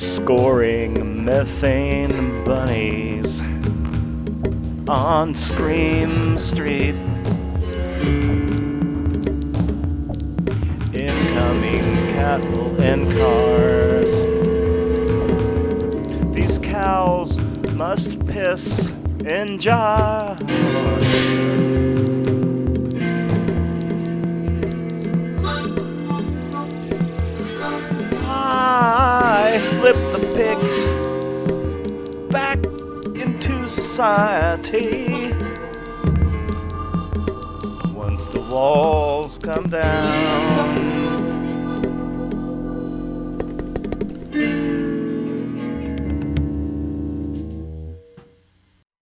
scoring methane bunnies on Scream Street. Incoming cattle and cars. These cows must piss in jars. I flip the pigs back into society. Once the walls come down,